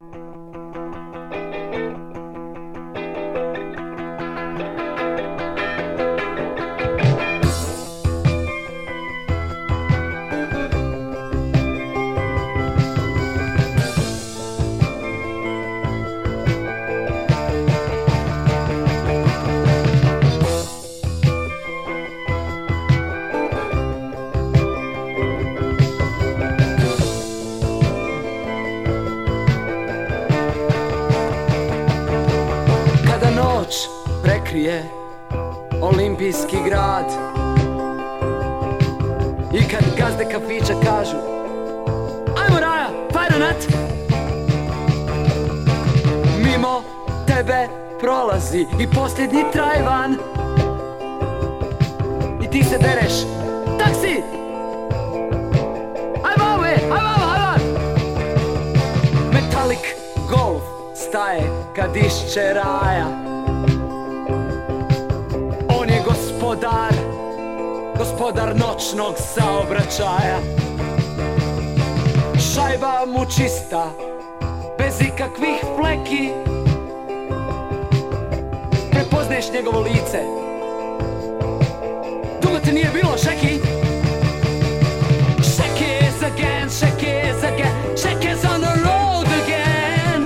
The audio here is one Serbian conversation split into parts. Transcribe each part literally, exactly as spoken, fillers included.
Prekrije olimpijski grad i kad gazde kafića kažu ajmo Raja, fajronat, mimo tebe prolazi i posljednji trajvan i ti se dereš taksi, ajmo ove, ajmo ove, ajmo. Metalik Golf staje kad išće Raja. On je gospodar, gospodar noćnog saobraćaja. Šajba mu čista, bez ikakvih fleki. Prepoznaješ njegovo lice. Dugo te nije bilo, Šeki? Šeki is again, Šeki is again, Šeki is on the road again.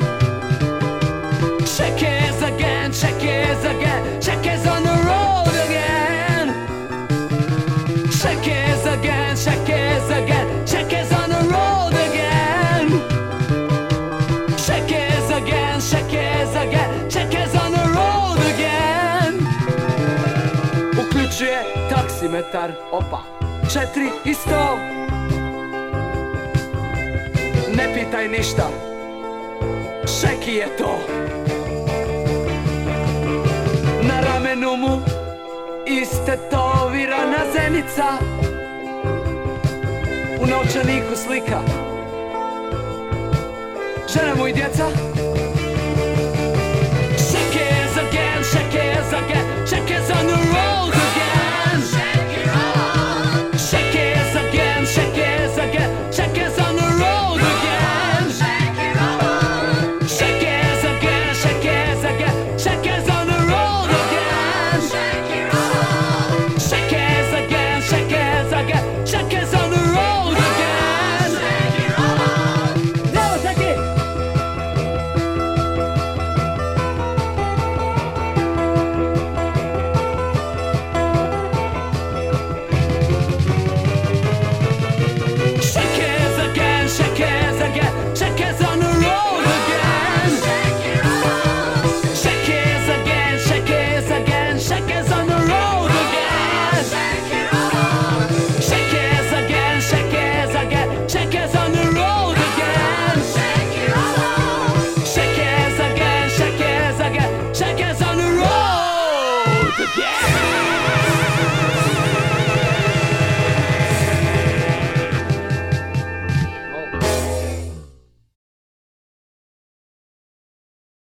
Šeki is again, Šeki is again, Šeki is on the road again. Šeki is again, Šeki is again, Šeki is on the road again. Šeki is again, Šeki is again, Šeki is on the road again. Uključuje taksimetar, opa, četiri i sto. Ne pitaj ništa, Šeki je to. Na ramenu mu istetovirana zenica, u novčaniku slika žena mu i djeca.